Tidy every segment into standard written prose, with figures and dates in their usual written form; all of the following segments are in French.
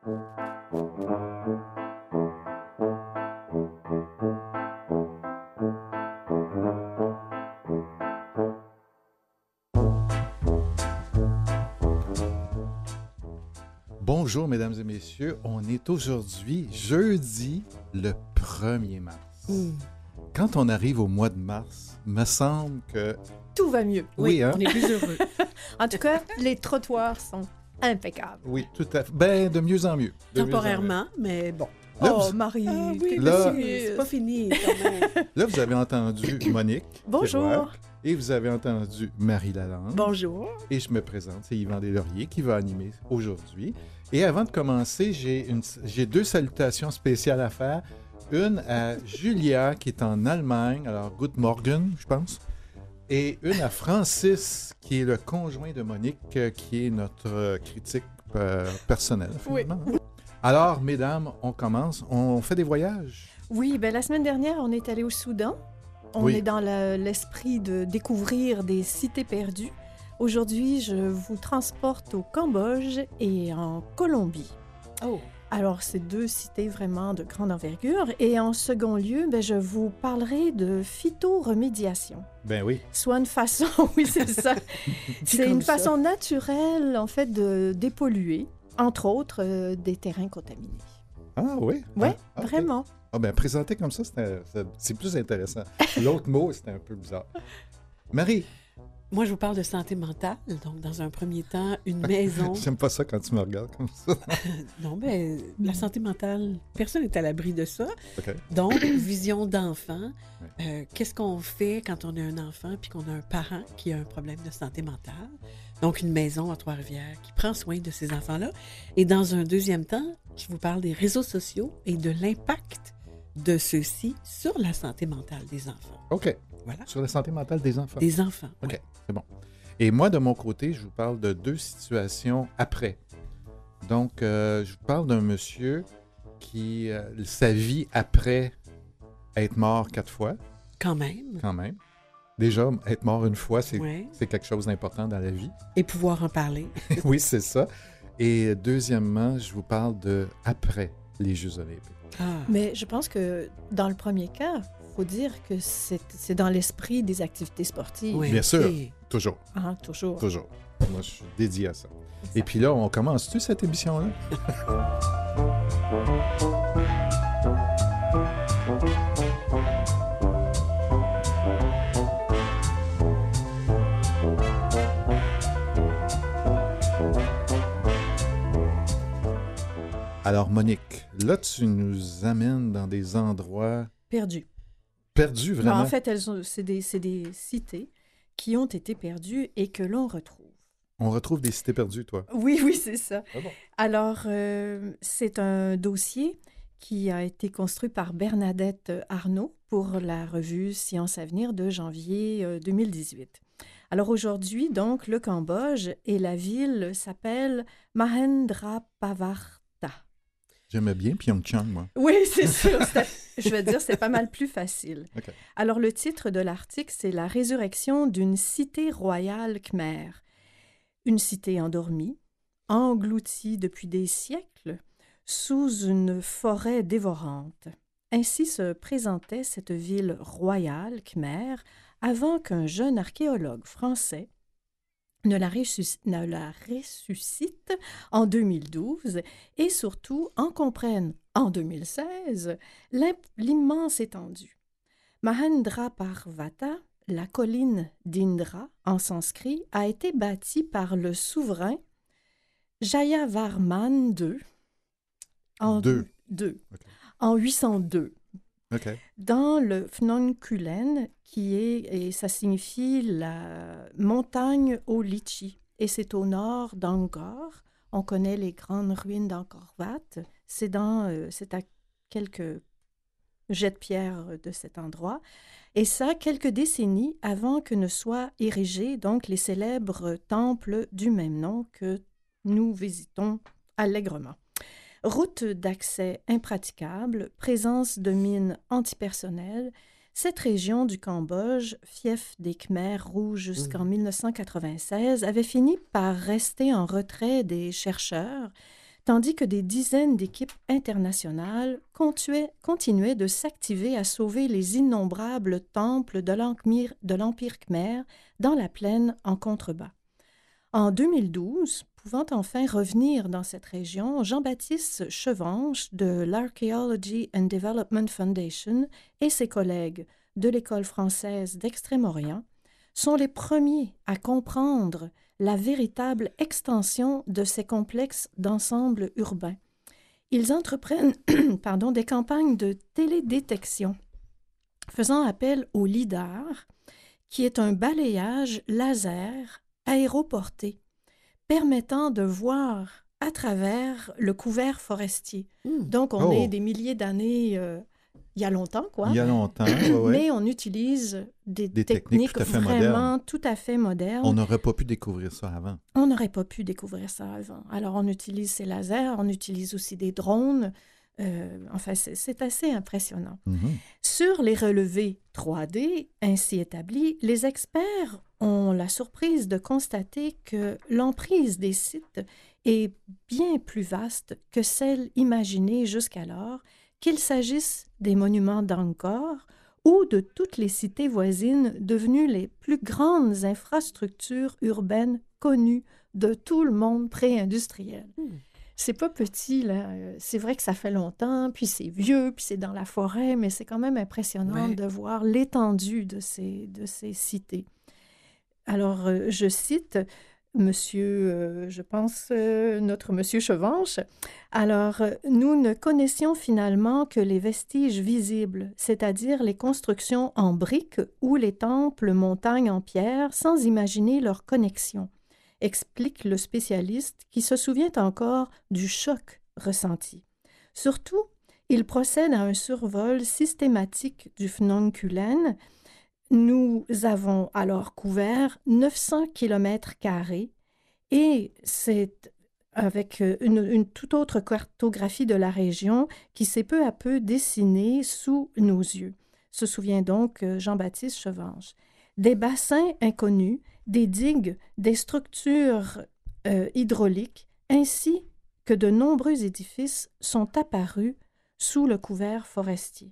Bonjour, mesdames et messieurs. On est aujourd'hui, jeudi, le 1er mars. Quand on arrive au mois de mars, me semble que... Tout va mieux. Oui, hein? On est plus heureux. En tout cas, les trottoirs sont impeccables. Oui, tout à fait. Ben, de mieux en mieux. Temporairement, mais bon. Là, Oh, vous... Marie, oui, là- c'est pas fini. Quand même. Là, vous avez entendu Monique. Bonjour. Terroir, et vous avez entendu Marie Lalande. Bonjour. Et je me présente, c'est Yvan Deslauriers qui va animer aujourd'hui. Et avant de commencer, j'ai deux salutations spéciales à faire. Une à Julia, qui est en Allemagne, alors Good Morgen, je pense. Et une à Francis, qui est le conjoint de Monique, qui est notre critique personnelle, finalement. Oui. Alors, mesdames, on commence. On fait des voyages. Oui, ben la semaine dernière, on est allé au Soudan. On Oui. est dans l'esprit de découvrir des cités perdues. Aujourd'hui, je vous transporte au Cambodge et en Colombie. Oh. Alors, c'est deux cités vraiment de grande envergure. Et en second lieu, ben, je vous parlerai de phytoremédiation. Ben oui. Soit une façon, oui, c'est ça. C'est comme une ça. façon naturelle, en fait, de dépolluer, entre autres, des terrains contaminés. Ah oui? Oui, Ah, ok. vraiment. Ah ben, présenté comme ça, c'est plus intéressant. L'autre mot, c'était un peu bizarre. Marie, Moi, je vous parle de santé mentale. Donc, dans un premier temps, une maison. j'aime pas ça quand tu me regardes comme ça. Non, mais la santé mentale, personne n'est à l'abri de ça. OK. Donc, vision d'enfant. Qu'est-ce qu'on fait quand on a un enfant puis qu'on a un parent qui a un problème de santé mentale? Donc, une maison à Trois-Rivières qui prend soin de ces enfants-là. Et dans un deuxième temps, je vous parle des réseaux sociaux et de l'impact de ceux-ci sur la santé mentale des enfants. OK. Voilà. Sur la santé mentale des enfants. Des enfants. OK, c'est bon. Et moi, de mon côté, je vous parle de deux situations après. Donc, je vous parle d'un monsieur qui... sa vie après être mort 4 fois, Quand même. quand même. Déjà, être mort une fois, c'est Ouais. quelque chose d'important dans la vie. Et pouvoir en parler. Oui, c'est ça. Et deuxièmement, je vous parle de après les Jeux olympiques. Ah. Mais je pense que dans le premier cas, il faut dire que c'est dans l'esprit des activités sportives. Oui, Bien sûr. ok. Toujours, Hein, toujours. toujours. Moi, je suis dédié à ça. Et puis là, on commence-tu cette émission-là? Alors, Monique, là, tu nous amènes dans des endroits Perdu. perdus, Non, vraiment. en fait, c'est des cités qui ont été perdues et que l'on retrouve. On retrouve des cités perdues, toi. Oui, oui, c'est ça. Ah bon? Alors, c'est un dossier qui a été construit par Bernadette Arnault pour la revue Science Avenir de janvier 2018. Alors aujourd'hui, donc, le Cambodge et la ville s'appelle Mahendrapavarta. J'aimais bien Pyeongchang, moi. Oui, c'est sûr. Je veux dire, c'est pas mal plus facile. OK. Alors, le titre de l'article, c'est « La résurrection d'une cité royale khmer ». Une cité endormie, engloutie depuis des siècles, sous une forêt dévorante. Ainsi se présentait cette ville royale khmer avant qu'un jeune archéologue français ne la ressuscite en 2012 et surtout en comprenne en 2016 l'immense étendue. Mahendraparvata, la colline d'Indra en sanskrit, a été bâtie par le souverain Jayavarman II en 802. OK. Dans le Phnom Kulen, et ça signifie la montagne au litchi. Et c'est au nord d'Angkor. On connaît les grandes ruines d'Angkor Wat. C'est à quelques jets de pierre de cet endroit. Et ça, quelques décennies avant que ne soient érigés donc les célèbres temples du même nom que nous visitons allègrement. Route d'accès impraticable, présence de mines antipersonnelles, cette région du Cambodge, fief des Khmers rouges jusqu'en 1996, avait fini par rester en retrait des chercheurs, tandis que des dizaines d'équipes internationales continuaient de s'activer à sauver les innombrables temples de l'Empire khmer dans la plaine en contrebas. En 2012, pouvant enfin revenir dans cette région, Jean-Baptiste Chevanche de l'Archaeology and Development Foundation et ses collègues de l'École française d'Extrême-Orient sont les premiers à comprendre la véritable extension de ces complexes d'ensembles urbains. Ils entreprennent des campagnes de télédétection faisant appel au LIDAR, qui est un balayage laser aéroporté permettant de voir à travers le couvert forestier. Donc, on est des milliers d'années, il y a longtemps, quoi. Il y a longtemps, oui. Mais on utilise des techniques tout à fait vraiment modernes. tout à fait modernes. On n'aurait pas pu découvrir ça avant. On n'aurait pas pu découvrir ça avant. Alors, on utilise ces lasers, on utilise aussi des drones. Enfin, c'est assez impressionnant. Sur les relevés 3D ainsi établis, les experts ont la surprise de constater que l'emprise des sites est bien plus vaste que celle imaginée jusqu'alors, qu'il s'agisse des monuments d'Angkor ou de toutes les cités voisines devenues les plus grandes infrastructures urbaines connues de tout le monde pré-industriel. C'est pas petit, là. C'est vrai que ça fait longtemps, puis c'est vieux, puis c'est dans la forêt, mais c'est quand même impressionnant de voir l'étendue de ces cités. Alors, je cite notre monsieur Chevanche. Alors, nous ne connaissions finalement que les vestiges visibles, c'est-à-dire les constructions en briques ou les temples montagnes en pierre, sans imaginer leur connexion, explique le spécialiste qui se souvient encore du choc ressenti. Surtout, il procède à un survol systématique du Phnom Kulen. Nous avons alors couvert 900 km² et c'est avec une toute autre cartographie de la région qui s'est peu à peu dessinée sous nos yeux. Se souvient donc Jean-Baptiste Chevanche. Des bassins inconnus, des digues, des structures hydrauliques, ainsi que de nombreux édifices sont apparus sous le couvert forestier.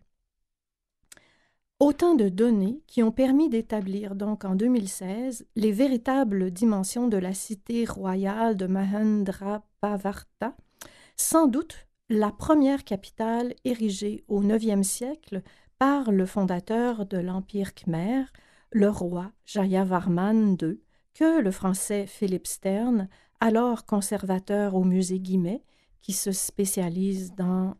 Autant de données qui ont permis d'établir donc en 2016 les véritables dimensions de la cité royale de Mahendrapavarta, sans doute la première capitale érigée au IXe siècle par le fondateur de l'Empire khmer, le roi Jayavarman II, que le français Philippe Stern, alors conservateur au musée Guimet, qui se spécialise dans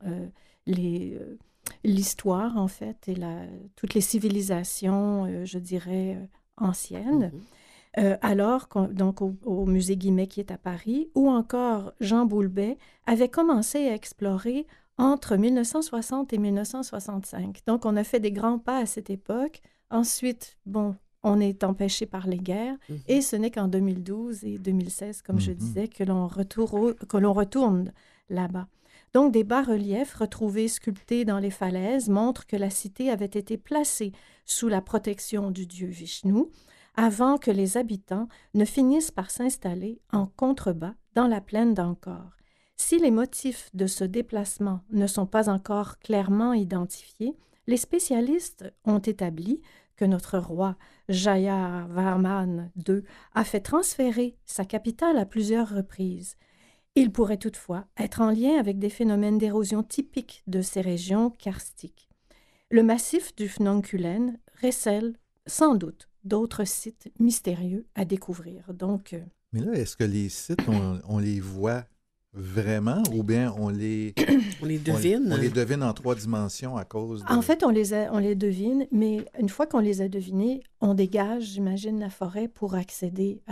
l'histoire, en fait, et toutes les civilisations, je dirais, anciennes. Alors, donc, au musée Guimet qui est à Paris, ou encore Jean Boulbet avait commencé à explorer entre 1960 et 1965. Donc, on a fait des grands pas à cette époque. Ensuite, on est empêché par les guerres, et ce n'est qu'en 2012 et 2016, comme je disais, que l'on retourne là-bas. Donc, des bas-reliefs retrouvés sculptés dans les falaises montrent que la cité avait été placée sous la protection du dieu Vishnu avant que les habitants ne finissent par s'installer en contrebas dans la plaine d'Angkor. Si les motifs de ce déplacement ne sont pas encore clairement identifiés, les spécialistes ont établi que notre roi Jayavarman II a fait transférer sa capitale à plusieurs reprises. Il pourrait toutefois être en lien avec des phénomènes d'érosion typiques de ces régions karstiques. Le massif du Phnom Kulen recèle sans doute d'autres sites mystérieux à découvrir. Donc, mais là, est-ce que les sites, on les voit vraiment ou bien on les devine? On les devine en 3 dimensions à cause de... En fait, on les devine, mais une fois qu'on les a devinés, on dégage, j'imagine, la forêt pour accéder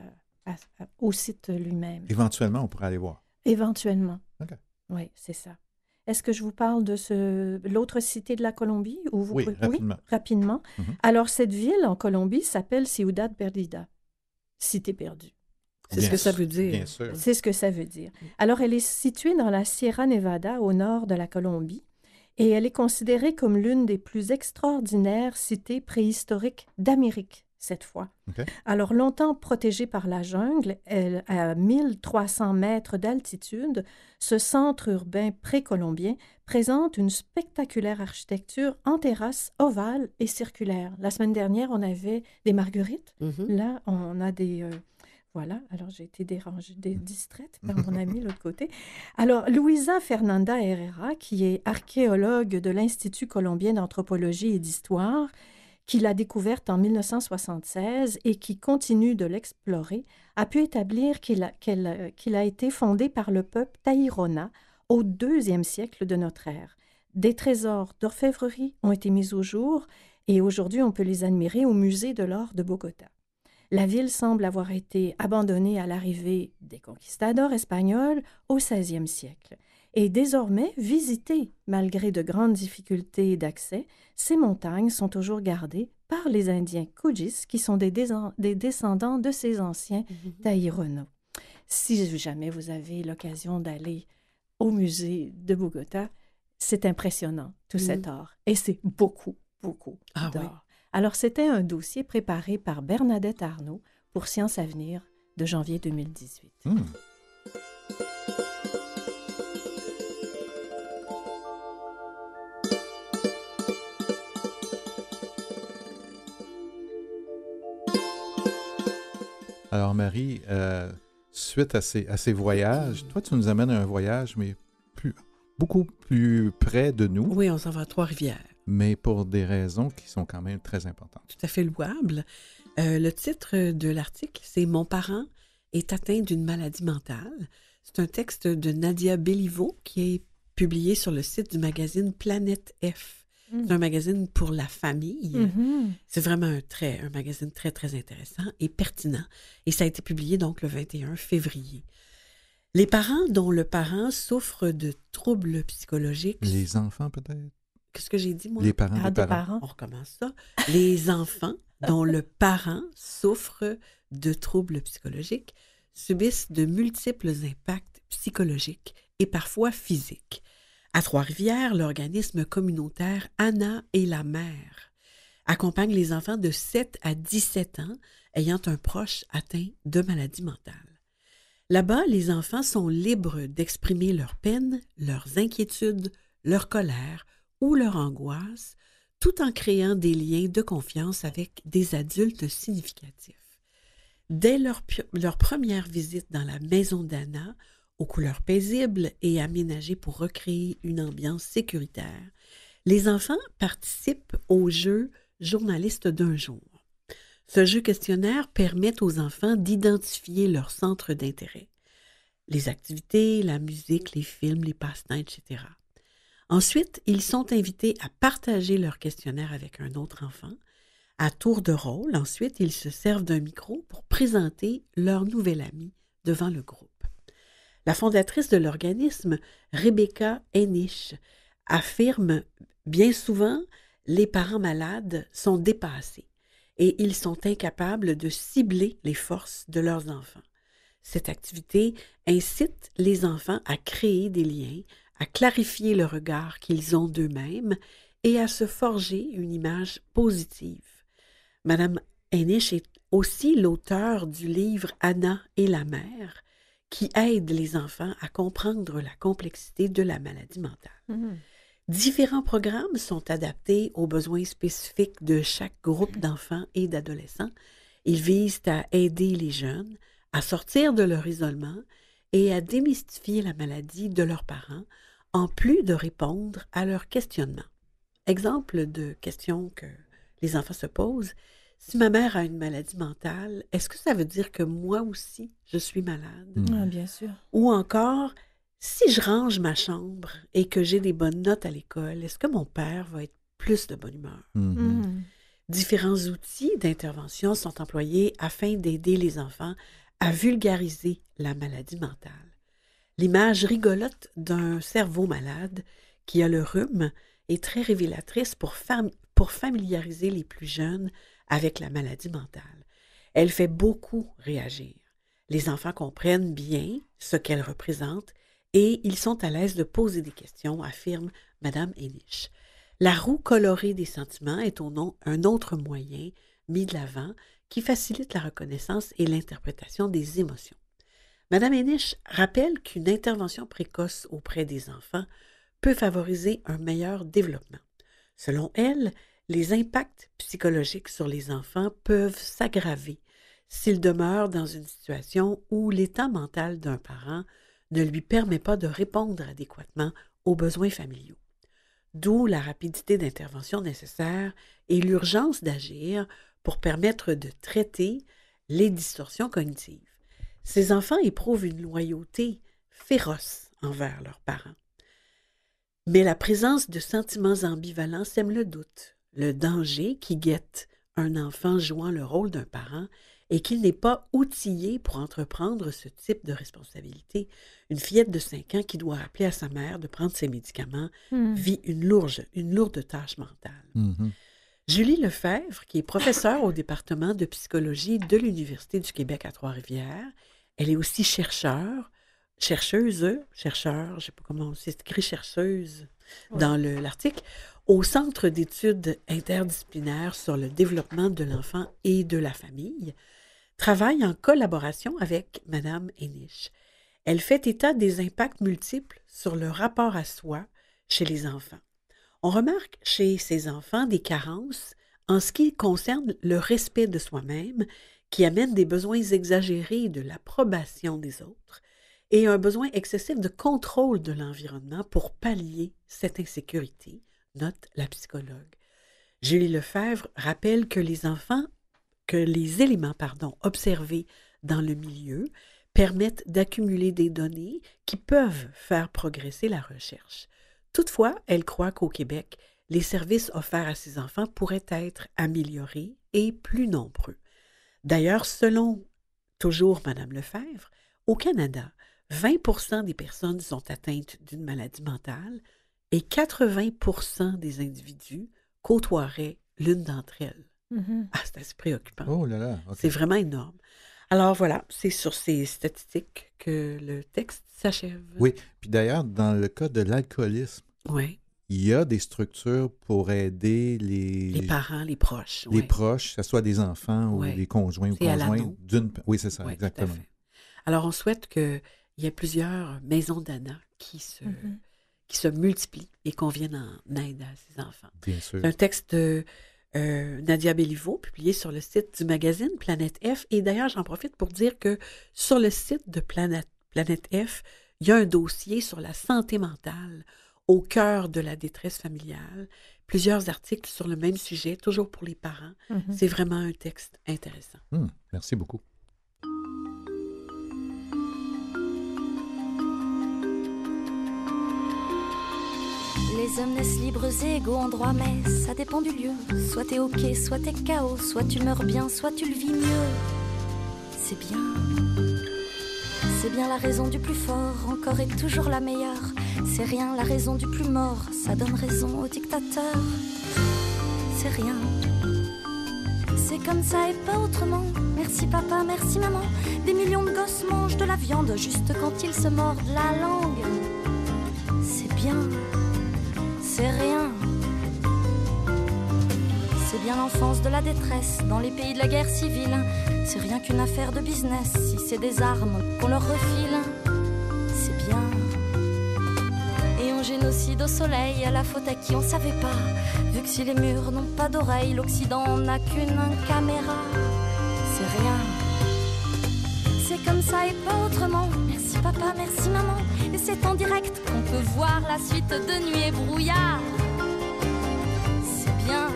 au site lui-même. Éventuellement, on pourrait aller voir. Éventuellement. OK. Oui, c'est ça. Est-ce que je vous parle de l'autre cité de la Colombie? Oui, rapidement. Oui, rapidement. Alors, cette ville en Colombie s'appelle Ciudad Perdida, cité perdue. C'est ce que ça veut dire. Bien sûr. C'est ce que ça veut dire. Alors, elle est située dans la Sierra Nevada, au nord de la Colombie, et elle est considérée comme l'une des plus extraordinaires cités préhistoriques d'Amérique cette fois. OK. Alors, longtemps protégée par la jungle, à 1300 mètres d'altitude, ce centre urbain précolombien présente une spectaculaire architecture en terrasse ovale et circulaire. La semaine dernière, on avait des marguerites. Là, on a des... Voilà, alors j'ai été distraite par mon ami de l'autre côté. Alors, Luisa Fernanda Herrera, qui est archéologue de l'Institut colombien d'anthropologie et d'histoire, qui l'a découverte en 1976 et qui continue de l'explorer, a pu établir qu'il a été fondé par le peuple Tairona au 2e siècle de notre ère. Des trésors d'orfèvrerie ont été mis au jour et aujourd'hui on peut les admirer au musée de l'art de Bogota. La ville semble avoir été abandonnée à l'arrivée des conquistadors espagnols au 16e siècle. Et désormais, visitée malgré de grandes difficultés d'accès, ces montagnes sont toujours gardées par les Indiens Kujis, qui sont des descendants de ces anciens Taïronos. Si jamais vous avez l'occasion d'aller au musée de Bogota, c'est impressionnant, tout cet art. Et c'est beaucoup d'art. Oui. Alors, c'était un dossier préparé par Bernadette Arnault pour Sciences à venir de janvier 2018. Alors, Marie, suite à ces voyages, toi, tu nous amènes à un voyage, mais beaucoup plus près de nous. Oui, on s'en va à Trois-Rivières. Mais pour des raisons qui sont quand même très importantes. Tout à fait louable. Le titre de l'article, c'est « Mon parent est atteint d'une maladie mentale ». C'est un texte de Nadia Béliveau qui est publié sur le site du magazine Planète F. C'est un magazine pour la famille. C'est vraiment un magazine très, très intéressant et pertinent. Et ça a été publié donc le 21 février. Les parents dont le parent souffre de troubles psychologiques... Les enfants, peut-être? Qu'est-ce que j'ai dit, moi? Les parents des parents. On recommence ça. Les enfants dont le parent souffre de troubles psychologiques subissent de multiples impacts psychologiques et parfois physiques. À Trois-Rivières, l'organisme communautaire Anna et la mère accompagne les enfants de 7 à 17 ans ayant un proche atteint de maladie mentale. Là-bas, les enfants sont libres d'exprimer leurs peines, leurs inquiétudes, leur colère ou leur angoisse, tout en créant des liens de confiance avec des adultes significatifs. Dès leur première visite dans la maison d'Anna, aux couleurs paisibles et aménagées pour recréer une ambiance sécuritaire, les enfants participent au jeu « Journaliste d'un jour ». Ce jeu questionnaire permet aux enfants d'identifier leur centre d'intérêt, les activités, la musique, les films, les passe-temps, etc. Ensuite, ils sont invités à partager leur questionnaire avec un autre enfant. À tour de rôle, ensuite, ils se servent d'un micro pour présenter leur nouvel ami devant le groupe. La fondatrice de l'organisme, Rebecca Hennish, affirme bien souvent les parents malades sont dépassés et ils sont incapables de cibler les forces de leurs enfants. Cette activité incite les enfants à créer des liens, à clarifier le regard qu'ils ont d'eux-mêmes et à se forger une image positive. Madame Hennish est aussi l'auteure du livre « Anna et la mère » qui aide les enfants à comprendre la complexité de la maladie mentale. Différents programmes sont adaptés aux besoins spécifiques de chaque groupe d'enfants et d'adolescents. Ils visent à aider les jeunes à sortir de leur isolement et à démystifier la maladie de leurs parents, en plus de répondre à leurs questionnements. Exemple de questions que les enfants se posent. Si ma mère a une maladie mentale, est-ce que ça veut dire que moi aussi, je suis malade? Ah, bien sûr. Ou encore, si je range ma chambre et que j'ai des bonnes notes à l'école, est-ce que mon père va être plus de bonne humeur? Différents outils d'intervention sont employés afin d'aider les enfants à vulgariser la maladie mentale. L'image rigolote d'un cerveau malade qui a le rhume est très révélatrice pour familiariser les plus jeunes avec la maladie mentale. Elle fait beaucoup réagir. Les enfants comprennent bien ce qu'elle représente et ils sont à l'aise de poser des questions, affirme Madame Hennish. La roue colorée des sentiments est un autre moyen mis de l'avant qui facilite la reconnaissance et l'interprétation des émotions. Madame Haenisch rappelle qu'une intervention précoce auprès des enfants peut favoriser un meilleur développement. Selon elle, les impacts psychologiques sur les enfants peuvent s'aggraver s'ils demeurent dans une situation où l'état mental d'un parent ne lui permet pas de répondre adéquatement aux besoins familiaux. D'où la rapidité d'intervention nécessaire et l'urgence d'agir pour permettre de traiter les distorsions cognitives. Ces enfants éprouvent une loyauté féroce envers leurs parents. Mais la présence de sentiments ambivalents sème le doute, le danger qui guette un enfant jouant le rôle d'un parent et qu'il n'est pas outillé pour entreprendre ce type de responsabilité. Une fillette de 5 ans qui doit rappeler à sa mère de prendre ses médicaments vit une lourde tâche mentale. Julie Lefebvre, qui est professeure au département de psychologie de l'Université du Québec à Trois-Rivières, elle est aussi chercheuse, je ne sais pas comment c'est écrit chercheuse dans l'article, au Centre d'études interdisciplinaires sur le développement de l'enfant et de la famille, travaille en collaboration avec Mme Haenisch. Elle fait état des impacts multiples sur le rapport à soi chez les enfants. On remarque chez ces enfants des carences en ce qui concerne le respect de soi-même, qui amène des besoins exagérés de l'approbation des autres et un besoin excessif de contrôle de l'environnement pour pallier cette insécurité, note la psychologue. Julie Lefebvre rappelle que les éléments observés dans le milieu permettent d'accumuler des données qui peuvent faire progresser la recherche. Toutefois, elle croit qu'au Québec, les services offerts à ces enfants pourraient être améliorés et plus nombreux. D'ailleurs, selon toujours Mme Lefebvre, au Canada, 20% des personnes sont atteintes d'une maladie mentale et 80% des individus côtoieraient l'une d'entre elles. Ah, c'est assez préoccupant. Oh là là. Okay. C'est vraiment énorme. Alors voilà, c'est sur ces statistiques que le texte s'achève. Oui, puis d'ailleurs, dans le cas de l'alcoolisme, il y a des structures pour aider les parents, les proches. Les proches, que ce soit des enfants ou des conjoints ou conjointes. Oui, c'est ça, exactement. Alors, on souhaite qu'il y ait plusieurs maisons d'Anna qui se multiplient et qu'on vienne en aide à ces enfants. Bien sûr. C'est un texte de Nadia Béliveau, publié sur le site du magazine Planète F. Et d'ailleurs, j'en profite pour dire que sur le site de Planète F, il y a un dossier sur la santé mentale au cœur de la détresse familiale, plusieurs articles sur le même sujet, toujours pour les parents. C'est vraiment un texte intéressant. Merci beaucoup. Les hommes naissent libres et égaux en droit, mais ça dépend du lieu. Soit t'es ok, soit t'es KO, soit tu meurs bien, soit tu le vis mieux. C'est bien. C'est bien la raison du plus fort, encore et toujours la meilleure. C'est rien la raison du plus mort, ça donne raison au dictateur. C'est rien. C'est comme ça et pas autrement. Merci papa, merci maman. Des millions de gosses mangent de la viande juste quand ils se mordent la langue. C'est bien. C'est rien. C'est bien l'enfance de la détresse dans les pays de la guerre civile. C'est rien qu'une affaire de business si c'est des armes qu'on leur refile. C'est bien. Et on génocide au soleil à la faute à qui on savait pas. Vu que si les murs n'ont pas d'oreilles, l'Occident n'a qu'une caméra. C'est rien. C'est comme ça et pas autrement. Merci papa, merci maman. Et c'est en direct qu'on peut voir la suite de Nuit et Brouillard. C'est bien.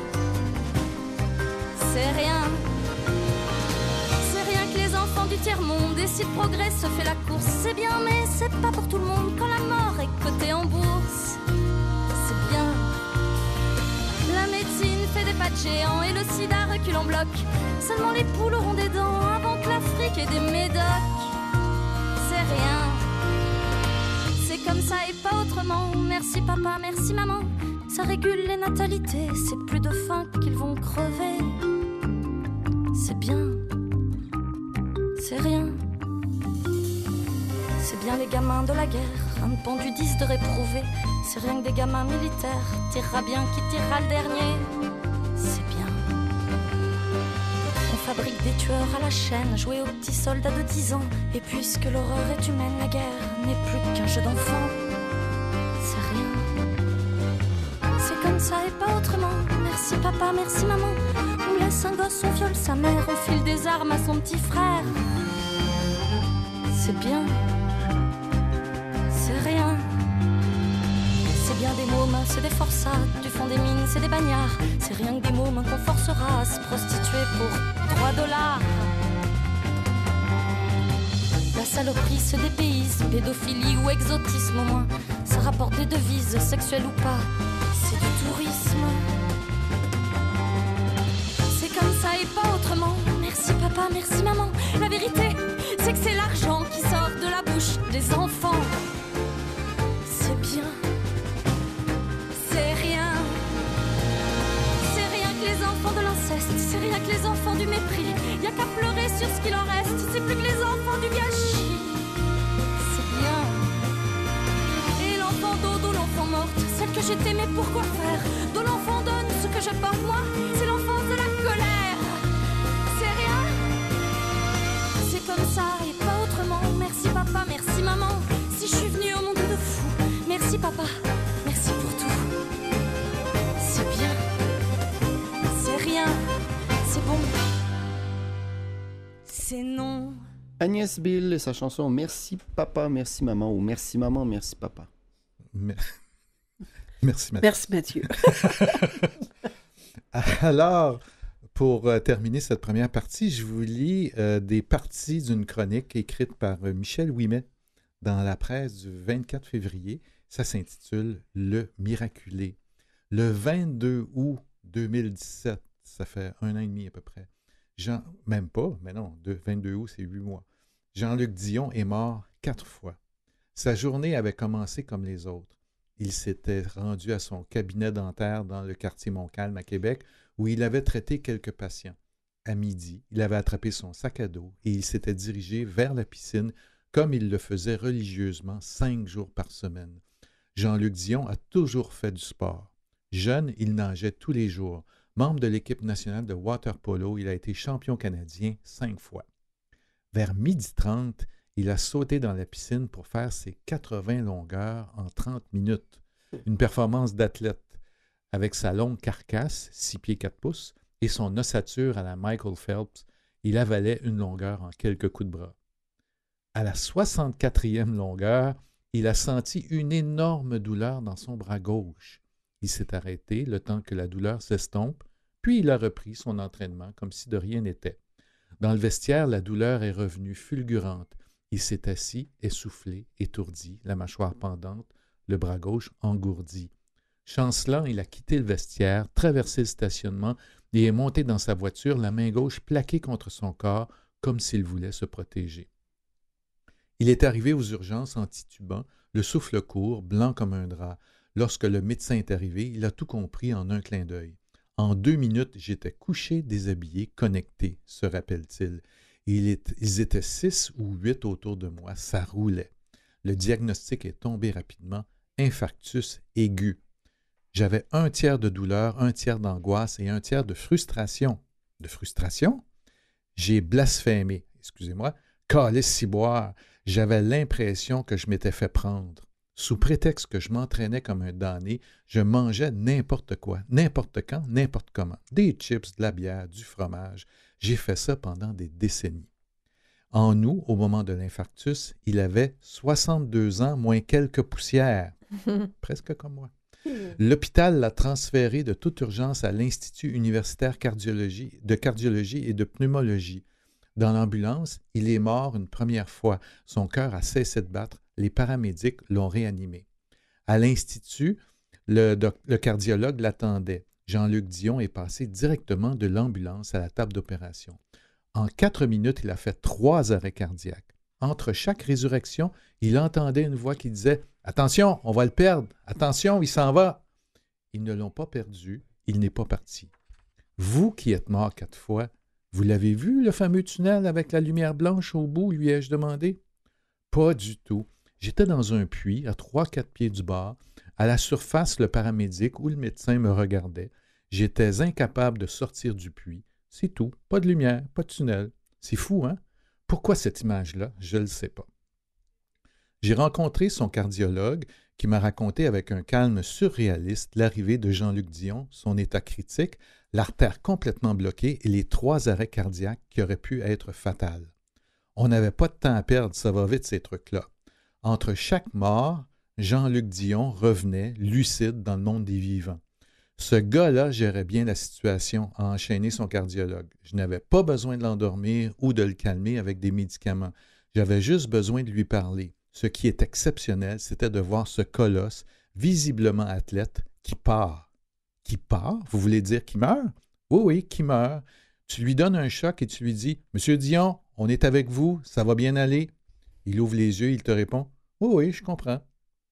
C'est rien. C'est rien que les enfants du tiers-monde. Et si le progrès se fait la course, c'est bien, mais c'est pas pour tout le monde quand la mort est cotée en bourse. C'est bien. La médecine fait des pas de géants et le sida recule en bloc. Seulement les poules auront des dents avant que l'Afrique ait des médocs. C'est rien. C'est comme ça et pas autrement. Merci papa, merci maman. Ça régule les natalités. C'est plus de faim qu'ils vont crever. C'est bien. C'est rien. C'est bien les gamins de la guerre. Un pendu 10 de réprouvé. C'est rien que des gamins militaires. Tirera bien qui tirera le dernier. C'est bien. fabrique des tueurs à la chaîne, jouer aux petits soldats de 10 ans. Et puisque l'horreur est humaine, la guerre n'est plus qu'un jeu d'enfant. C'est rien. C'est comme ça et pas autrement. Merci papa, merci maman. On laisse un gosse, on viole sa mère, on file des armes à son petit frère. C'est bien. C'est rien. C'est bien des mômes, c'est des forçats. Du fond des mines, c'est des bagnards. C'est rien que des mômes qu'on forcera à se prostituer pour 3 $. La saloperie se dépayse, pédophilie ou exotisme au moins. Ça rapporte des devises, sexuelles ou pas. C'est du tourisme. C'est comme ça et pas autrement. Merci papa, merci maman. La vérité, c'est que c'est l'argent qui sort de la bouche des enfants. C'est bien. C'est rien. C'est rien que les enfants de l'inceste. C'est rien que les enfants du mépris. Y a qu'à pleurer sur ce qu'il en reste. C'est plus que les enfants du gâchis. C'est bien. Et l'enfant dodo, l'enfant morte, celle que j'étais, mais pourquoi faire? De l'enfant donne ce que je porte moi. C'est l'enfance de la colère. C'est rien. C'est comme ça et pas autrement. Merci papa, merci maman. Si je suis venue au monde de fou, merci papa, merci pour tout. C'est bien. C'est rien. C'est bon. C'est non. Agnès Bill et sa chanson « Merci papa, merci maman » ou « Merci maman, merci papa ». Merci Mathieu. Merci Mathieu. Alors, pour terminer cette première partie, je vous lis des parties d'une chronique écrite par Michel Ouimet dans la presse du 24 février. Ça s'intitule « Le miraculé ». Le 22 août 2017, ça fait 1 an et demi à peu près. Même pas, mais non, 22 août, c'est 8 mois. Jean-Luc Dion est mort 4 fois. Sa journée avait commencé comme les autres. Il s'était rendu à son cabinet dentaire dans le quartier Montcalm à Québec, où il avait traité quelques patients. À midi, il avait attrapé son sac à dos et il s'était dirigé vers la piscine comme il le faisait religieusement 5 jours par semaine. Jean-Luc Dion a toujours fait du sport. Jeune, il nageait tous les jours. Membre de l'équipe nationale de water polo, il a été champion canadien 5 fois. Vers 12h30, il a sauté dans la piscine pour faire ses 80 longueurs en 30 minutes. Une performance d'athlète. Avec sa longue carcasse, 6 pieds 4 pouces, et son ossature à la Michael Phelps, il avalait une longueur en quelques coups de bras. À la 64e longueur, il a senti une énorme douleur dans son bras gauche. Il s'est arrêté le temps que la douleur s'estompe, puis il a repris son entraînement comme si de rien n'était. Dans le vestiaire, la douleur est revenue fulgurante. Il s'est assis, essoufflé, étourdi, la mâchoire pendante, le bras gauche engourdi. Chancelant, il a quitté le vestiaire, traversé le stationnement et est monté dans sa voiture, la main gauche plaquée contre son corps, comme s'il voulait se protéger. Il est arrivé aux urgences en titubant, le souffle court, blanc comme un drap. Lorsque le médecin est arrivé, il a tout compris en un clin d'œil. En 2 minutes, j'étais couché, déshabillé, connecté, se rappelle-t-il. Ils étaient 6 ou 8 autour de moi, ça roulait. Le diagnostic est tombé rapidement, infarctus aigu. J'avais 1/3 de douleur, 1/3 d'angoisse et 1/3 de frustration. De frustration? J'ai blasphémé, excusez-moi, calice ciboire. J'avais l'impression que je m'étais fait prendre. Sous prétexte que je m'entraînais comme un damné, je mangeais n'importe quoi, n'importe quand, n'importe comment. Des chips, de la bière, du fromage. J'ai fait ça pendant des décennies. En août, au moment de l'infarctus, il avait 62 ans moins quelques poussières. Presque comme moi. L'hôpital l'a transféré de toute urgence à l'Institut universitaire de cardiologie et de pneumologie. Dans l'ambulance, il est mort une première fois. Son cœur a cessé de battre. Les paramédics l'ont réanimé. À l'Institut, le cardiologue l'attendait. Jean-Luc Dion est passé directement de l'ambulance à la table d'opération. En 4 minutes, il a fait 3 arrêts cardiaques. Entre chaque résurrection, il entendait une voix qui disait « Attention, on va le perdre! Attention, il s'en va! » Ils ne l'ont pas perdu, il n'est pas parti. Vous qui êtes mort 4 fois, vous l'avez vu, le fameux tunnel avec la lumière blanche au bout, lui ai-je demandé? Pas du tout. J'étais dans un puits, à 3-4 pieds du bord. À la surface, le paramédic ou le médecin me regardait. J'étais incapable de sortir du puits. C'est tout. Pas de lumière, pas de tunnel. C'est fou, hein? Pourquoi cette image-là? Je ne le sais pas. J'ai rencontré son cardiologue qui m'a raconté avec un calme surréaliste l'arrivée de Jean-Luc Dion, son état critique, l'artère complètement bloquée et les 3 arrêts cardiaques qui auraient pu être fatals. On n'avait pas de temps à perdre, ça va vite ces trucs-là. Entre chaque mort, Jean-Luc Dion revenait lucide dans le monde des vivants. Ce gars-là gérait bien la situation, a enchaîné son cardiologue. Je n'avais pas besoin de l'endormir ou de le calmer avec des médicaments. J'avais juste besoin de lui parler. Ce qui est exceptionnel, c'était de voir ce colosse, visiblement athlète, qui part. Qui part? Vous voulez dire qui meurt? Oui, oui, qui meurt. Tu lui donnes un choc et tu lui dis « Monsieur Dion, on est avec vous, ça va bien aller. » Il ouvre les yeux, il te répond « Oui, oui, je comprends. »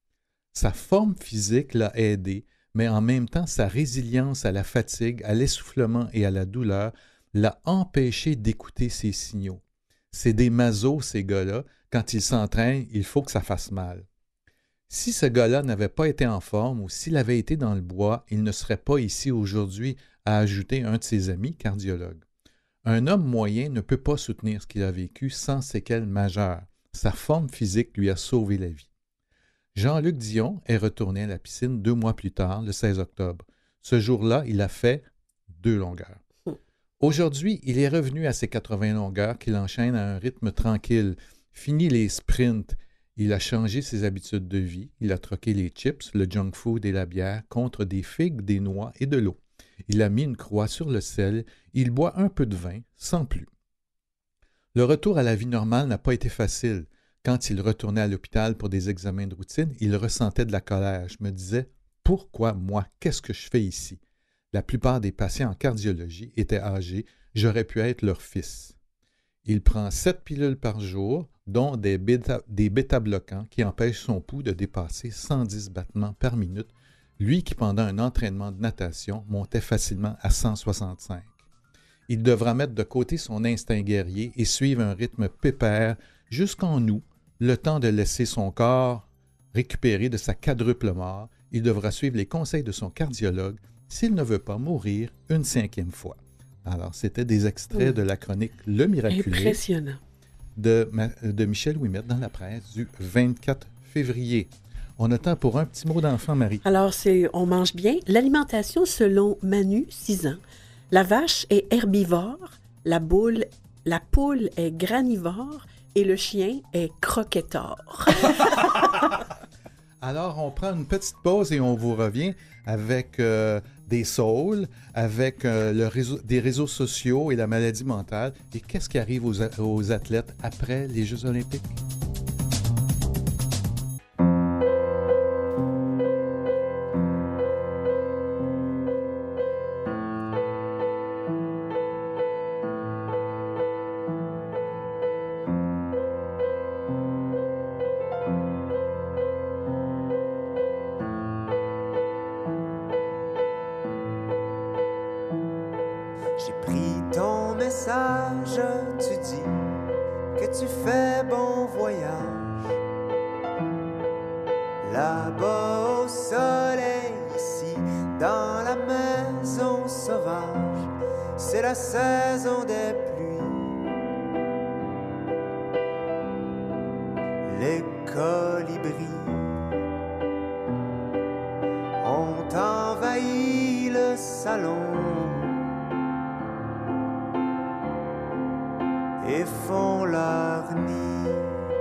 Sa forme physique l'a aidé, mais en même temps, sa résilience à la fatigue, à l'essoufflement et à la douleur l'a empêché d'écouter ses signaux. C'est des masos, ces gars-là. Quand ils s'entraînent, il faut que ça fasse mal. Si ce gars-là n'avait pas été en forme ou s'il avait été dans le bois, il ne serait pas ici aujourd'hui, a ajouté un de ses amis cardiologues. Un homme moyen ne peut pas soutenir ce qu'il a vécu sans séquelles majeures. Sa forme physique lui a sauvé la vie. Jean-Luc Dion est retourné à la piscine 2 mois plus tard, le 16 octobre. Ce jour-là, il a fait 2 longueurs. Aujourd'hui, il est revenu à ses 80 longueurs qu'il enchaîne à un rythme tranquille. Fini les sprints. Il a changé ses habitudes de vie. Il a troqué les chips, le junk food et la bière contre des figues, des noix et de l'eau. Il a mis une croix sur le sel. Il boit un peu de vin, sans plus. Le retour à la vie normale n'a pas été facile. Quand il retournait à l'hôpital pour des examens de routine, il ressentait de la colère. Je me disais, pourquoi moi? Qu'est-ce que je fais ici? La plupart des patients en cardiologie étaient âgés. J'aurais pu être leur fils. Il prend 7 pilules par jour, dont des bêta-bloquants qui empêchent son pouls de dépasser 110 battements par minute, lui qui, pendant un entraînement de natation, montait facilement à 165. Il devra mettre de côté son instinct guerrier et suivre un rythme pépère jusqu'en août, le temps de laisser son corps récupérer de sa quadruple mort. Il devra suivre les conseils de son cardiologue s'il ne veut pas mourir une 5e fois. Alors, c'était des extraits de la chronique Le Miraculé. Impressionnant. De Michel Ouimet dans la presse du 24 février. On a temps pour un petit mot d'enfant, Marie. Alors, on mange bien. L'alimentation selon Manu, 6 ans. La vache est herbivore, la poule est granivore et le chien est croquettore. Alors, on prend une petite pause et on vous revient avec des saules, avec des réseaux sociaux et la maladie mentale. Et qu'est-ce qui arrive aux athlètes après les Jeux olympiques? J'ai pris ton message, tu dis que tu fais bon voyage. Là-bas au soleil, ici dans la maison sauvage, c'est la saison des pluies. Les colibris ont envahi le salon et font leur nid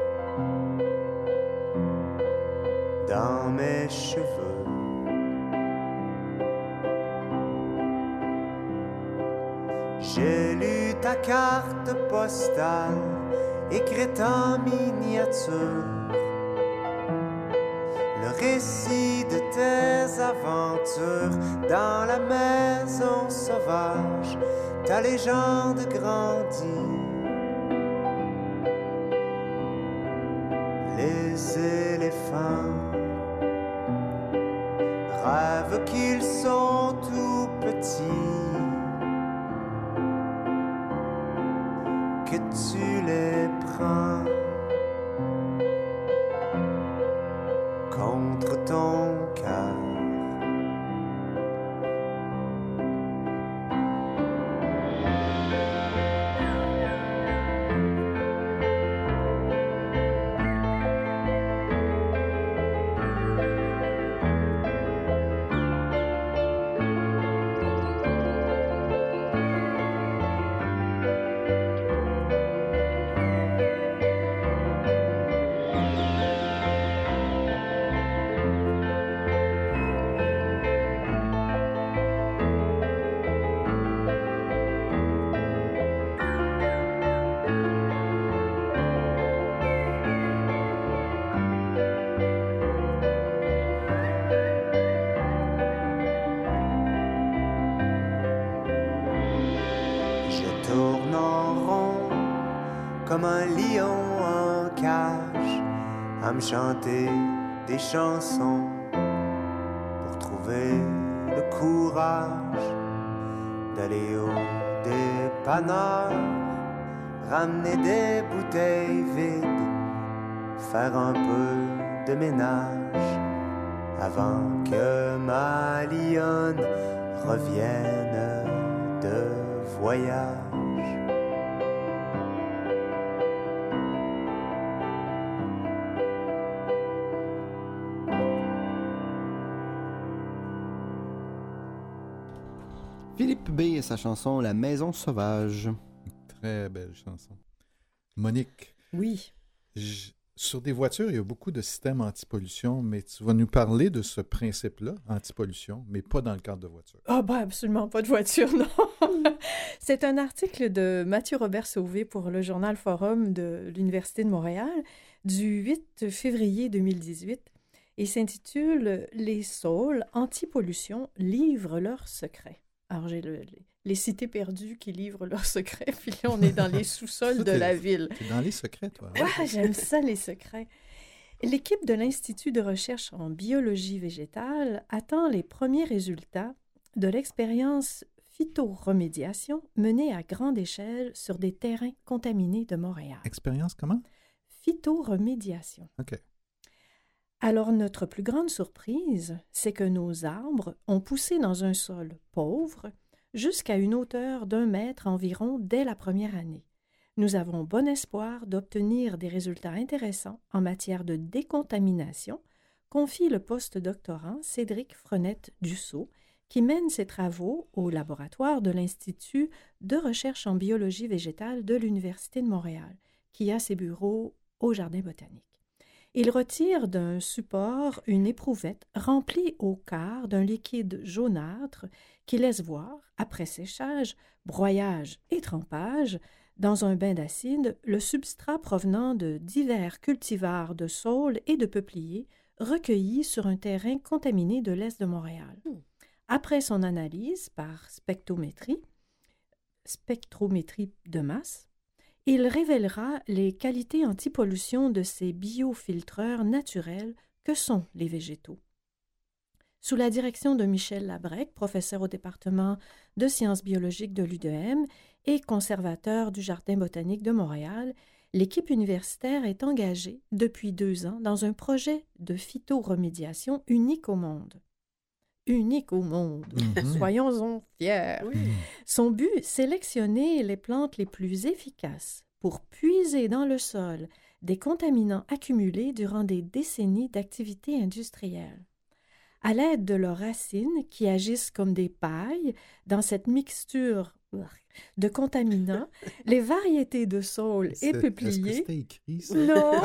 dans mes cheveux. J'ai lu ta carte postale écrite en miniature, le récit de tes aventures dans la maison sauvage, ta légende grandit. Les éléphants rêvent qu'ils sont tout petits, que tu les prends contre ton cœur. comme un lion en cage, à me chanter des chansons pour trouver le courage d'aller au dépanneur, ramener des bouteilles vides, faire un peu de ménage avant que ma lionne revienne de voyage. Philippe B. et sa chanson La Maison Sauvage. Très belle chanson. Monique, Oui. sur des voitures, il y a beaucoup de systèmes anti-pollution, mais tu vas nous parler de ce principe-là, anti-pollution, mais pas dans le cadre de voiture. Ah ben absolument pas de voiture, non. C'est un article de Mathieu Robert-Sauvé pour le journal Forum de l'Université de Montréal du 8 février 2018 et s'intitule « Les saules anti-pollution livrent leurs secrets ». Alors, j'ai les cités perdues qui livrent leurs secrets, puis là, on est dans les sous-sols de la ville. T'es dans les secrets, toi. Ouais, j'aime ça, les secrets. L'équipe de l'Institut de recherche en biologie végétale attend les premiers résultats de l'expérience phytoremédiation menée à grande échelle sur des terrains contaminés de Montréal. Expérience comment? Phytoremédiation. OK. Alors, notre plus grande surprise, c'est que nos arbres ont poussé dans un sol pauvre jusqu'à une hauteur d'1 mètre environ dès la première année. Nous avons bon espoir d'obtenir des résultats intéressants en matière de décontamination, confie le postdoctorant Cédric Frenette-Dussault, qui mène ses travaux au laboratoire de l'Institut de recherche en biologie végétale de l'Université de Montréal, qui a ses bureaux au Jardin botanique. Il retire d'un support une éprouvette remplie au quart d'un liquide jaunâtre qui laisse voir, après séchage, broyage et trempage, dans un bain d'acide, le substrat provenant de divers cultivars de saules et de peupliers recueillis sur un terrain contaminé de l'Est de Montréal. Après son analyse par spectrométrie de masse, il révélera les qualités anti-pollution de ces biofiltreurs naturels que sont les végétaux. Sous la direction de Michel Labrec, professeur au département de sciences biologiques de l'UDM et conservateur du Jardin botanique de Montréal, l'équipe universitaire est engagée depuis 2 ans dans un projet de phytoremédiation unique au monde. Unique au monde. Soyons-en fiers. Oui. Son but, sélectionner les plantes les plus efficaces pour puiser dans le sol des contaminants accumulés durant des décennies d'activité industrielle. À l'aide de leurs racines qui agissent comme des pailles dans cette mixture de contaminants, les variétés de saules et peupliers... Est-ce que c'était écrit, ça? Non!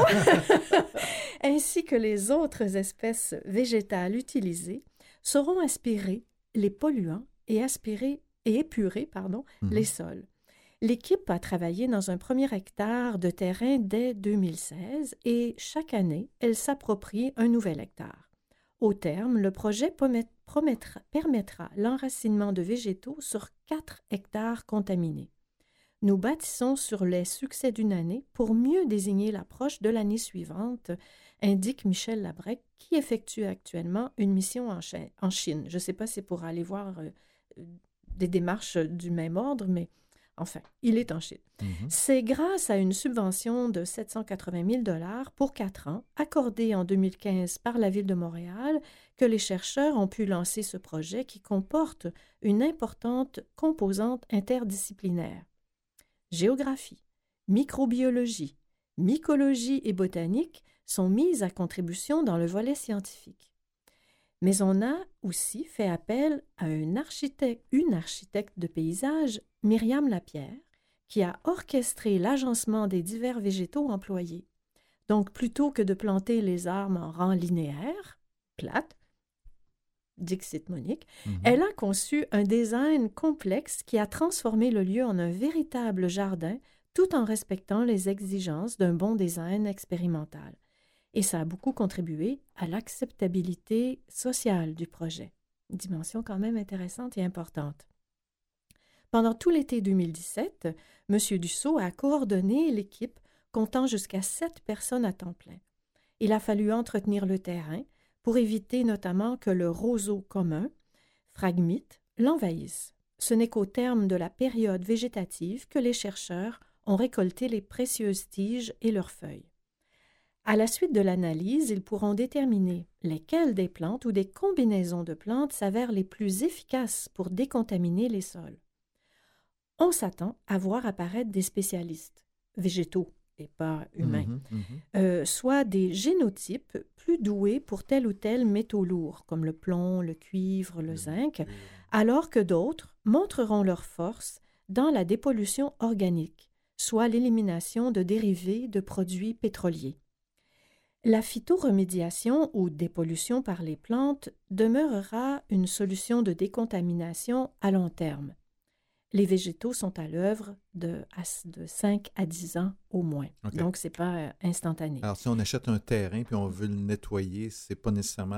Ainsi que les autres espèces végétales utilisées sauront aspirer les polluants et épurer les sols. L'équipe a travaillé dans un premier hectare de terrain dès 2016 et chaque année, elle s'approprie un nouvel hectare. Au terme, le projet permettra l'enracinement de végétaux sur 4 hectares contaminés. Nous bâtissons sur les succès d'une année pour mieux désigner l'approche de l'année suivante, indique Michel Labrec, qui effectue actuellement une mission en Chine. Je ne sais pas si c'est pour aller voir des démarches du même ordre, mais enfin, il est en Chine. C'est grâce à une subvention de 780 000 $ pour 4 ans, accordée en 2015 par la Ville de Montréal, que les chercheurs ont pu lancer ce projet qui comporte une importante composante interdisciplinaire. Géographie, microbiologie, mycologie et botanique sont mises à contribution dans le volet scientifique. Mais on a aussi fait appel à une architecte de paysage, Myriam Lapierre, qui a orchestré l'agencement des divers végétaux employés. Donc, plutôt que de planter les arbres en rang linéaire, plate, dixit Monique, elle a conçu un design complexe qui a transformé le lieu en un véritable jardin tout en respectant les exigences d'un bon design expérimental. Et ça a beaucoup contribué à l'acceptabilité sociale du projet. Une dimension quand même intéressante et importante. Pendant tout l'été 2017, M. Dussault a coordonné l'équipe comptant jusqu'à 7 personnes à temps plein. Il a fallu entretenir le terrain pour éviter notamment que le roseau commun, Phragmite, l'envahisse. Ce n'est qu'au terme de la période végétative que les chercheurs ont récolté les précieuses tiges et leurs feuilles. À la suite de l'analyse, ils pourront déterminer lesquelles des plantes ou des combinaisons de plantes s'avèrent les plus efficaces pour décontaminer les sols. On s'attend à voir apparaître des spécialistes, végétaux et pas humains, soit des génotypes plus doués pour tel ou tel métaux lourds, comme le plomb, le cuivre, le zinc, alors que d'autres montreront leur force dans la dépollution organique, soit l'élimination de dérivés de produits pétroliers. La phytoremédiation ou dépollution par les plantes demeurera une solution de décontamination à long terme. Les végétaux sont à l'œuvre de 5 à 10 ans au moins. Okay. Donc, ce n'est pas instantané. Alors, si on achète un terrain puis on veut le nettoyer, ce n'est pas nécessairement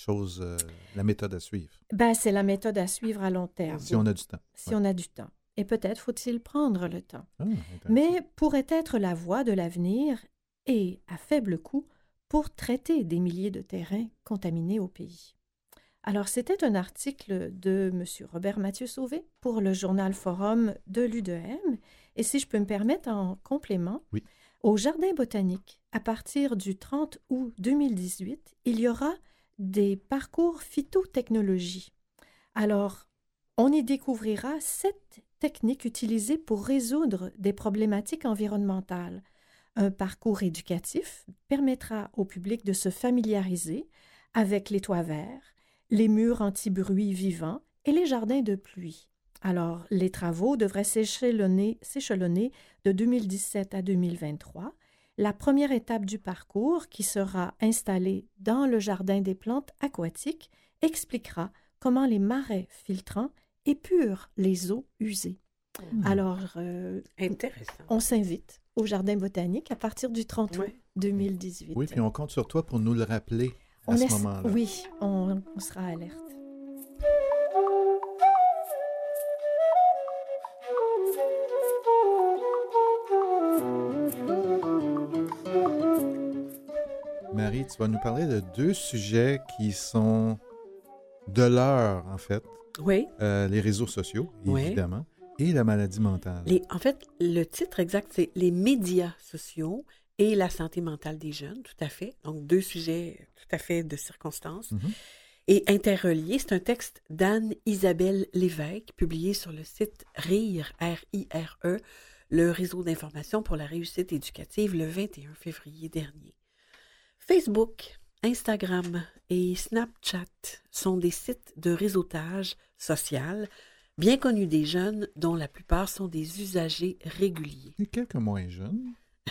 la méthode à suivre. Ben, c'est la méthode à suivre à long terme. Si on a du temps. Si on a du temps. Et peut-être faut-il prendre le temps. Mais pourrait être la voie de l'avenir et à faible coût pour traiter des milliers de terrains contaminés au pays. Alors, c'était un article de M. Robert Mathieu Sauvé pour le journal Forum de l'UDM. Et si je peux me permettre en complément, au Jardin botanique, à partir du 30 août 2018, il y aura des parcours phytotechnologie. Alors, on y découvrira 7 techniques utilisées pour résoudre des problématiques environnementales. Un parcours éducatif permettra au public de se familiariser avec les toits verts, les murs anti-bruit vivants et les jardins de pluie. Alors, les travaux devraient s'échelonner de 2017 à 2023. La première étape du parcours, qui sera installée dans le jardin des plantes aquatiques, expliquera comment les marais filtrants épurent les eaux usées. Alors, intéressant. On s'invite au Jardin botanique à partir du 30 août 2018. Oui, puis on compte sur toi pour nous le rappeler à ce moment-là. Oui, on sera alerte. Marie, tu vas nous parler de 2 sujets qui sont de l'heure, en fait. Oui. Les réseaux sociaux, évidemment. Et la maladie mentale. En fait, le titre exact, c'est « Les médias sociaux et la santé mentale des jeunes », tout à fait. Donc, 2 sujets tout à fait de circonstance. Et interreliés, c'est un texte d'Anne-Isabelle Lévesque, publié sur le site RIRE, R-I-R-E, le réseau d'information pour la réussite éducative, le 21 février dernier. Facebook, Instagram et Snapchat sont des sites de réseautage social bien connus des jeunes, dont la plupart sont des usagers réguliers. Et quelques moins jeunes.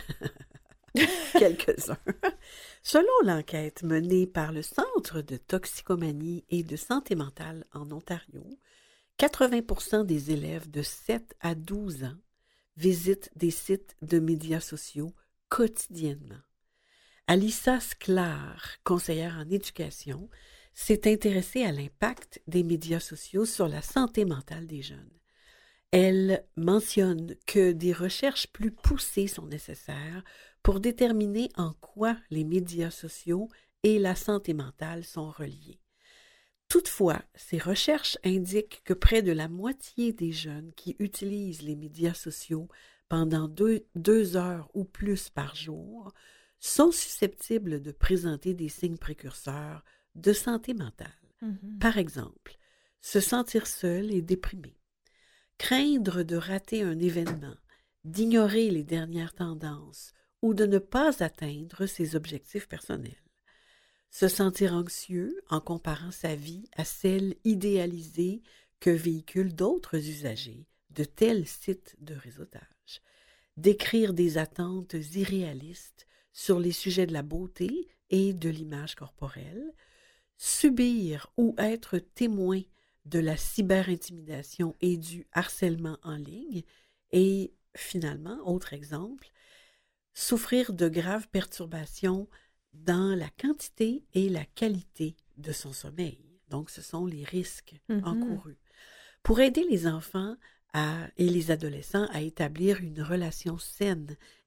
Quelques-uns. Selon l'enquête menée par le Centre de toxicomanie et de santé mentale en Ontario, 80% des élèves de 7 à 12 ans visitent des sites de médias sociaux quotidiennement. Alissa Sklar, conseillère en éducation, s'est intéressée à l'impact des médias sociaux sur la santé mentale des jeunes. Elle mentionne que des recherches plus poussées sont nécessaires pour déterminer en quoi les médias sociaux et la santé mentale sont reliés. Toutefois, ces recherches indiquent que près de la moitié des jeunes qui utilisent les médias sociaux pendant 2 heures ou plus par jour sont susceptibles de présenter des signes précurseurs de santé mentale. Par exemple, se sentir seul et déprimé, craindre de rater un événement, d'ignorer les dernières tendances ou de ne pas atteindre ses objectifs personnels, se sentir anxieux en comparant sa vie à celle idéalisée que véhiculent d'autres usagers de tels sites de réseautage, décrire des attentes irréalistes sur les sujets de la beauté et de l'image corporelle, subir ou être témoin de la cyberintimidation et du harcèlement en ligne et, finalement, autre exemple, souffrir de graves perturbations dans la quantité et la qualité de son sommeil. Donc, ce sont les risques encourus. Pour aider les enfants et les adolescents à établir une relation saine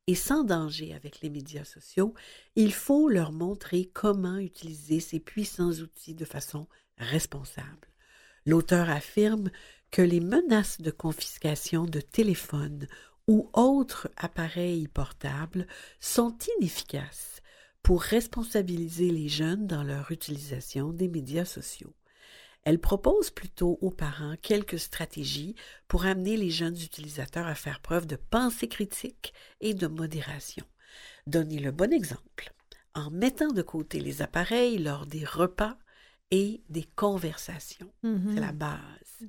et sans danger avec les médias sociaux, il faut leur montrer comment utiliser ces puissants outils de façon responsable. L'auteur affirme que les menaces de confiscation de téléphones ou autres appareils portables sont inefficaces pour responsabiliser les jeunes dans leur utilisation des médias sociaux. Elle propose plutôt aux parents quelques stratégies pour amener les jeunes utilisateurs à faire preuve de pensée critique et de modération. Donnez le bon exemple en mettant de côté les appareils lors des repas et des conversations. C'est la base.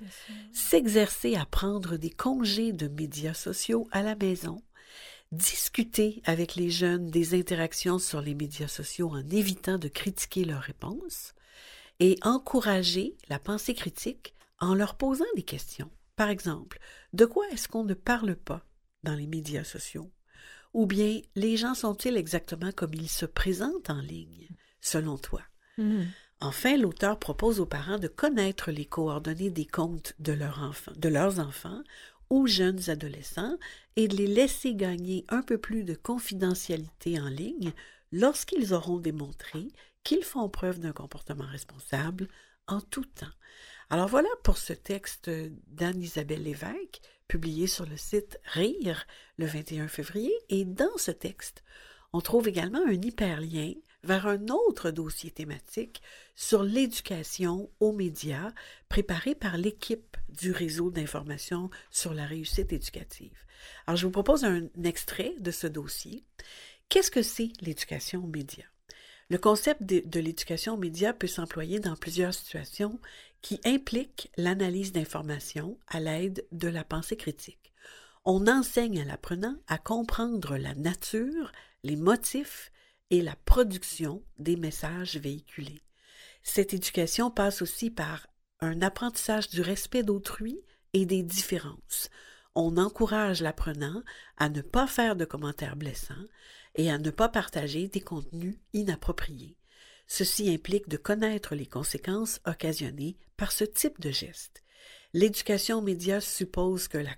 S'exercer à prendre des congés de médias sociaux à la maison, discuter avec les jeunes des interactions sur les médias sociaux en évitant de critiquer leurs réponses, et encourager la pensée critique en leur posant des questions. Par exemple, de quoi est-ce qu'on ne parle pas dans les médias sociaux? Ou bien, les gens sont-ils exactement comme ils se présentent en ligne, selon toi? Enfin, l'auteur propose aux parents de connaître les coordonnées des comptes de leurs enfants ou jeunes adolescents et de les laisser gagner un peu plus de confidentialité en ligne lorsqu'ils auront démontré qu'ils font preuve d'un comportement responsable en tout temps. Alors voilà pour ce texte d'Anne-Isabelle Lévesque, publié sur le site Rire le 21 février. Et dans ce texte, on trouve également un hyperlien vers un autre dossier thématique sur l'éducation aux médias préparé par l'équipe du réseau d'information sur la réussite éducative. Alors je vous propose un extrait de ce dossier. Qu'est-ce que c'est l'éducation aux médias? Le concept de l'éducation aux médias peut s'employer dans plusieurs situations qui impliquent l'analyse d'informations à l'aide de la pensée critique. On enseigne à l'apprenant à comprendre la nature, les motifs et la production des messages véhiculés. Cette éducation passe aussi par un apprentissage du respect d'autrui et des différences. On encourage l'apprenant à ne pas faire de commentaires blessants et à ne pas partager des contenus inappropriés. Ceci implique de connaître les conséquences occasionnées par ce type de geste. L'éducation aux médias suppose la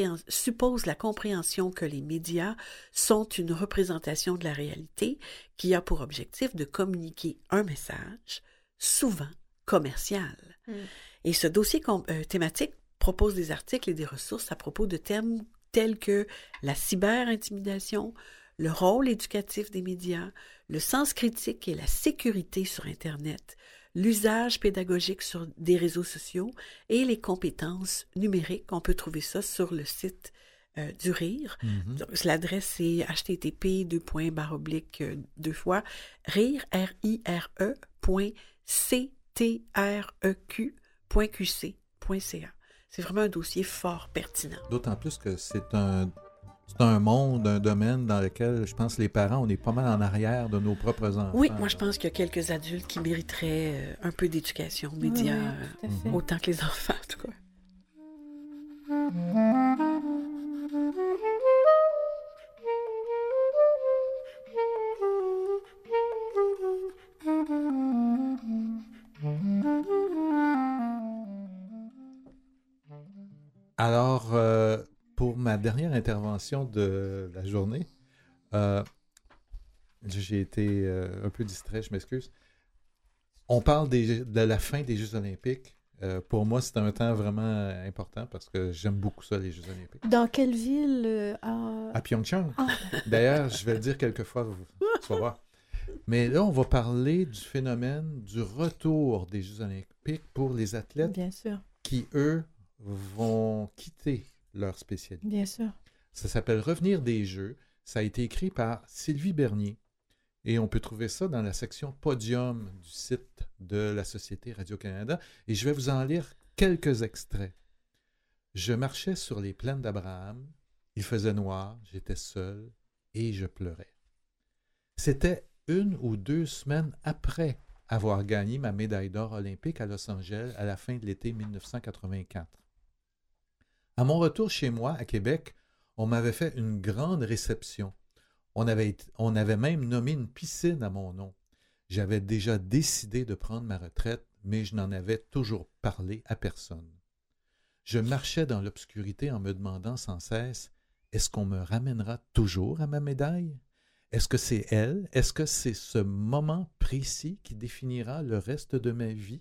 compréhension que les médias sont une représentation de la réalité qui a pour objectif de communiquer un message, souvent commercial. Et ce dossier thématique propose des articles et des ressources à propos de thèmes tels que la cyberintimidation, le rôle éducatif des médias, le sens critique et la sécurité sur Internet, l'usage pédagogique sur des réseaux sociaux et les compétences numériques. On peut trouver ça sur le site du Rire. L'adresse est http://rire.ctreq.qc.ca. C'est vraiment un dossier fort pertinent. D'autant plus que c'est un monde, un domaine dans lequel je pense que les parents, on est pas mal en arrière de nos propres enfants. Oui, moi je pense qu'il y a quelques adultes qui mériteraient un peu d'éducation aux médias, autant que les enfants en tout cas. Alors, pour ma dernière intervention de la journée, j'ai été un peu distrait, je m'excuse. On parle de la fin des Jeux olympiques. Pour moi, c'est un temps vraiment important parce que j'aime beaucoup ça, les Jeux olympiques. Dans quelle ville? À Pyeongchang. D'ailleurs, je vais le dire quelques fois, tu vas voir. Mais là, on va parler du phénomène du retour des Jeux olympiques pour les athlètes Bien sûr. qui, eux, vont quitter leur spécialité. Bien sûr. Ça s'appelle Revenir des Jeux. Ça a été écrit par Sylvie Bernier. Et on peut trouver ça dans la section Podium du site de la Société Radio-Canada. Et je vais vous en lire quelques extraits. Je marchais sur les plaines d'Abraham. Il faisait noir, j'étais seul et je pleurais. C'était 1 ou 2 semaines après avoir gagné ma médaille d'or olympique à Los Angeles à la fin de l'été 1984. À mon retour chez moi, à Québec, on m'avait fait une grande réception. On avait même nommé une piscine à mon nom. J'avais déjà décidé de prendre ma retraite, mais je n'en avais toujours parlé à personne. Je marchais dans l'obscurité en me demandant sans cesse « est-ce qu'on me ramènera toujours à ma médaille? Est-ce que c'est elle? Est-ce que c'est ce moment précis qui définira le reste de ma vie?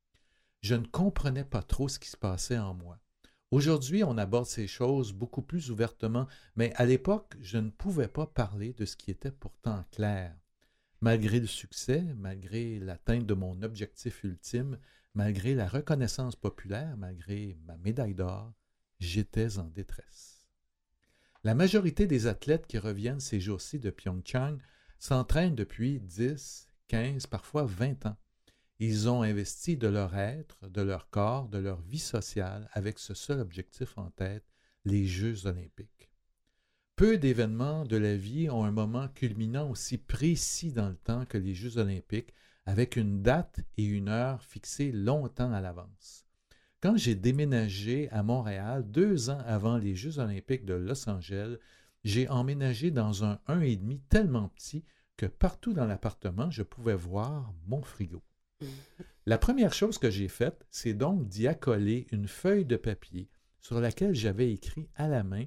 Je ne comprenais pas trop ce qui se passait en moi. Aujourd'hui, on aborde ces choses beaucoup plus ouvertement, mais à l'époque, je ne pouvais pas parler de ce qui était pourtant clair. Malgré le succès, malgré l'atteinte de mon objectif ultime, malgré la reconnaissance populaire, malgré ma médaille d'or, j'étais en détresse. La majorité des athlètes qui reviennent ces jours-ci de Pyeongchang s'entraînent depuis 10, 15, parfois 20 ans. Ils ont investi de leur être, de leur corps, de leur vie sociale avec ce seul objectif en tête, les Jeux olympiques. Peu d'événements de la vie ont un moment culminant aussi précis dans le temps que les Jeux olympiques, avec une date et une heure fixées longtemps à l'avance. Quand j'ai déménagé à Montréal 2 ans avant les Jeux olympiques de Los Angeles, j'ai emménagé dans un 1,5 tellement petit que partout dans l'appartement, je pouvais voir mon frigo. La première chose que j'ai faite, c'est donc d'y accoler une feuille de papier sur laquelle j'avais écrit à la main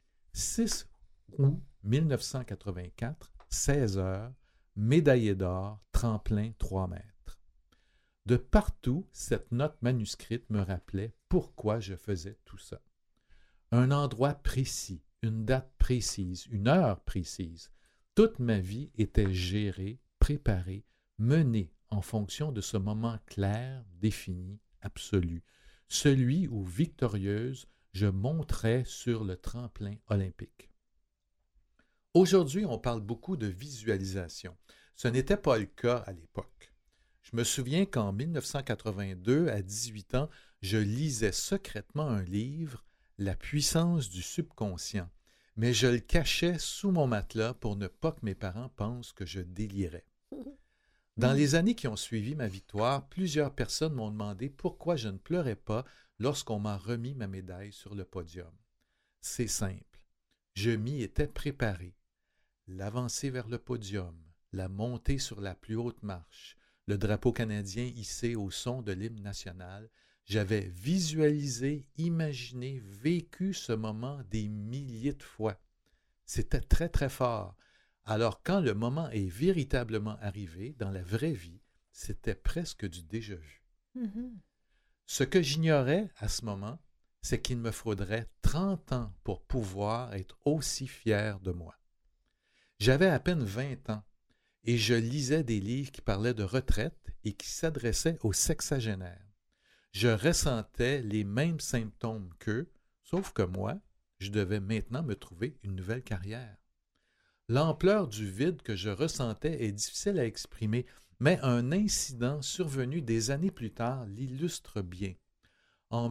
6 août 1984, 16 heures, médaillé d'or, tremplin 3 mètres. De partout, cette note manuscrite me rappelait pourquoi je faisais tout ça. Un endroit précis, une date précise, une heure précise. Toute ma vie était gérée, préparée, menée en fonction de ce moment clair, défini, absolu, celui où, victorieuse, je monterais sur le tremplin olympique. Aujourd'hui, on parle beaucoup de visualisation. Ce n'était pas le cas à l'époque. Je me souviens qu'en 1982, à 18 ans, je lisais secrètement un livre, La puissance du subconscient, mais je le cachais sous mon matelas pour ne pas que mes parents pensent que je délirais. Dans les années qui ont suivi ma victoire, plusieurs personnes m'ont demandé pourquoi je ne pleurais pas lorsqu'on m'a remis ma médaille sur le podium. C'est simple. Je m'y étais préparé. L'avancée vers le podium, la montée sur la plus haute marche, le drapeau canadien hissé au son de l'hymne national, j'avais visualisé, imaginé, vécu ce moment des milliers de fois. C'était très, très fort. Alors, quand le moment est véritablement arrivé, dans la vraie vie, c'était presque du déjà-vu. Mm-hmm. Ce que j'ignorais à ce moment, c'est qu'il me faudrait 30 ans pour pouvoir être aussi fier de moi. J'avais à peine 20 ans et je lisais des livres qui parlaient de retraite et qui s'adressaient aux sexagénaires. Je ressentais les mêmes symptômes qu'eux, sauf que moi, je devais maintenant me trouver une nouvelle carrière. L'ampleur du vide que je ressentais est difficile à exprimer, mais un incident survenu des années plus tard l'illustre bien. En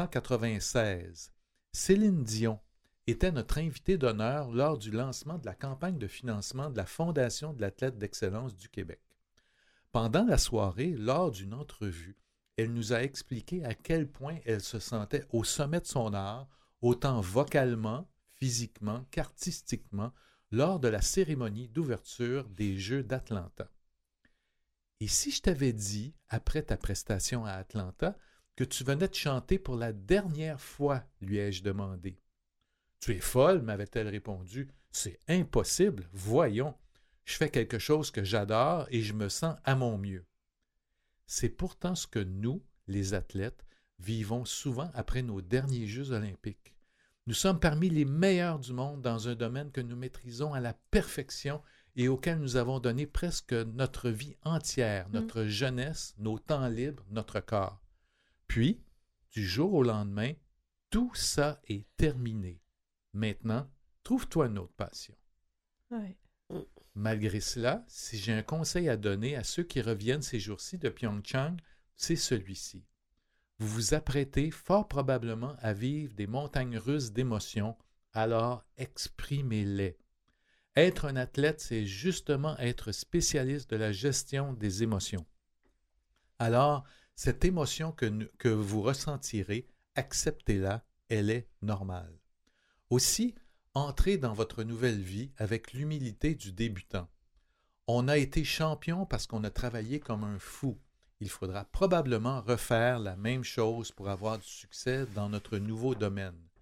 1996, Céline Dion était notre invitée d'honneur lors du lancement de la campagne de financement de la Fondation de l'athlète d'excellence du Québec. Pendant la soirée, lors d'une entrevue, elle nous a expliqué à quel point elle se sentait au sommet de son art, autant vocalement, physiquement qu'artistiquement, lors de la cérémonie d'ouverture des Jeux d'Atlanta. Et si je t'avais dit, après ta prestation à Atlanta, que tu venais de chanter pour la dernière fois, lui ai-je demandé. « Tu es folle, m'avait-elle répondu. « C'est impossible, voyons. Je fais quelque chose que j'adore et je me sens à mon mieux. » C'est pourtant ce que nous, les athlètes, vivons souvent après nos derniers Jeux olympiques. Nous sommes parmi les meilleurs du monde dans un domaine que nous maîtrisons à la perfection et auquel nous avons donné presque notre vie entière, notre jeunesse, nos temps libres, notre corps. Puis, du jour au lendemain, tout ça est terminé. Maintenant, trouve-toi une autre passion. Ouais. Malgré cela, si j'ai un conseil à donner à ceux qui reviennent ces jours-ci de Pyeongchang, c'est celui-ci. Vous vous apprêtez fort probablement à vivre des montagnes russes d'émotions, alors exprimez-les. Être un athlète, c'est justement être spécialiste de la gestion des émotions. Alors, cette émotion que vous ressentirez, acceptez-la, elle est normale. Aussi, entrez dans votre nouvelle vie avec l'humilité du débutant. On a été champion parce qu'on a travaillé comme un fou. Il faudra probablement refaire la même chose pour avoir du succès dans notre nouveau domaine.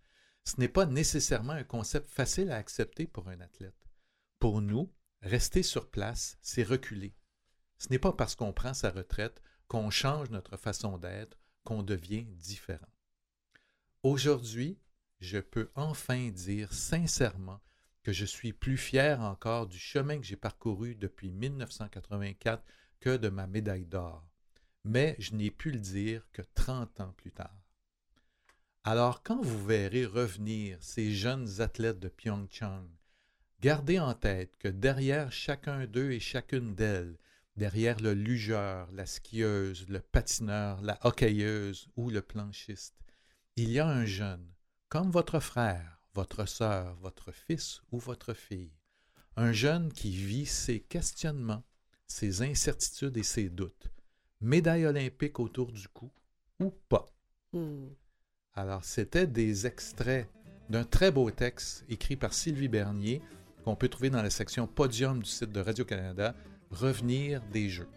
Ce n'est pas nécessairement un concept facile à accepter pour un athlète. Pour nous, rester sur place, c'est reculer. Ce n'est pas parce qu'on prend sa retraite qu'on change notre façon d'être, qu'on devient différent. Aujourd'hui, je peux enfin dire sincèrement que je suis plus fier encore du chemin que j'ai parcouru depuis 1984 que de ma médaille d'or. Mais je n'ai pu le dire que 30 ans plus tard. Alors, quand vous verrez revenir ces jeunes athlètes de Pyeongchang, gardez en tête que derrière chacun d'eux et chacune d'elles, derrière le lugeur, la skieuse, le patineur, la hockeyeuse ou le planchiste, il y a un jeune, comme votre frère, votre sœur, votre fils ou votre fille. Un jeune qui vit ses questionnements, ses incertitudes et ses doutes. Médaille olympique autour du cou ou pas. Alors, c'était des extraits d'un très beau texte écrit par Sylvie Bernier qu'on peut trouver dans la section Podium du site de Radio-Canada, Revenir des Jeux.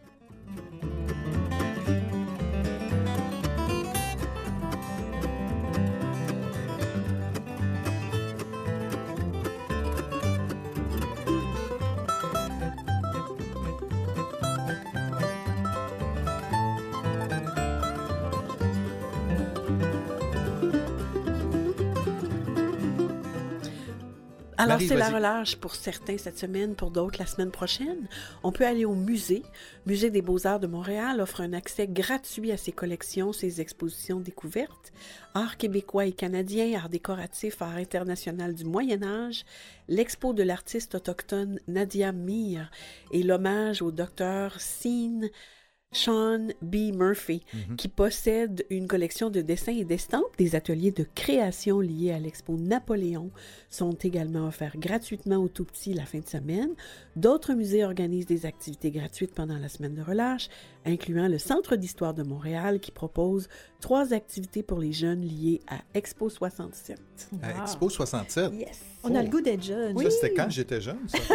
Alors, Marie, c'est la vas-y. relâche pour certains cette semaine, pour d'autres la semaine prochaine. On peut aller au musée. Musée des Beaux-Arts de Montréal offre un accès gratuit à ses collections, ses expositions découvertes. Art québécois et canadien, art décoratif, art international du Moyen-Âge, l'expo de l'artiste autochtone Nadia Mir et l'hommage au docteur Sean B. Murphy, qui possède une collection de dessins et d'estampes. Des ateliers de création liés à l'expo Napoléon sont également offerts gratuitement aux tout-petits la fin de semaine. D'autres musées organisent des activités gratuites pendant la semaine de relâche, incluant le Centre d'histoire de Montréal qui propose 3 activités pour les jeunes liées à Expo 67. À Expo 67. Yes! On a le goût d'être jeune. Ça, c'était quand j'étais jeune, ça?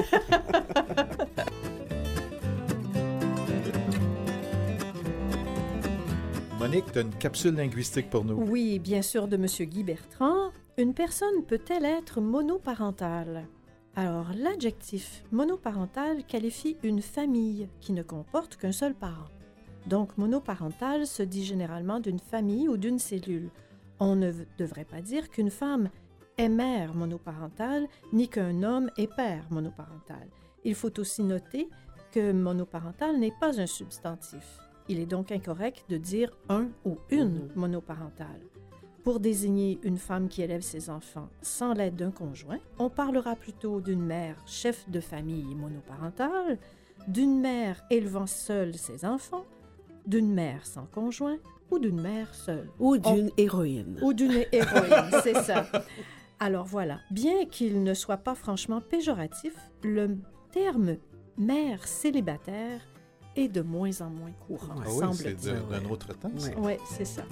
Monique, tu as une capsule linguistique pour nous. Oui, bien sûr, de M. Guy Bertrand. Une personne peut-elle être monoparentale? Alors, l'adjectif monoparental qualifie une famille qui ne comporte qu'un seul parent. Donc, monoparental se dit généralement d'une famille ou d'une cellule. On ne devrait pas dire qu'une femme est mère monoparentale, ni qu'un homme est père monoparental. Il faut aussi noter que monoparental n'est pas un substantif. Il est donc incorrect de dire un ou une monoparentale. Pour désigner une femme qui élève ses enfants sans l'aide d'un conjoint, on parlera plutôt d'une mère chef de famille monoparentale, d'une mère élevant seule ses enfants, d'une mère sans conjoint ou d'une mère seule. Ou d'une héroïne. Ou d'une héroïne, c'est ça. Alors voilà, bien qu'il ne soit pas franchement péjoratif, le terme mère célibataire est de moins en moins courant, Ah oui, c'est semble-t-il. d'un autre temps, ça. Oui, c'est ça.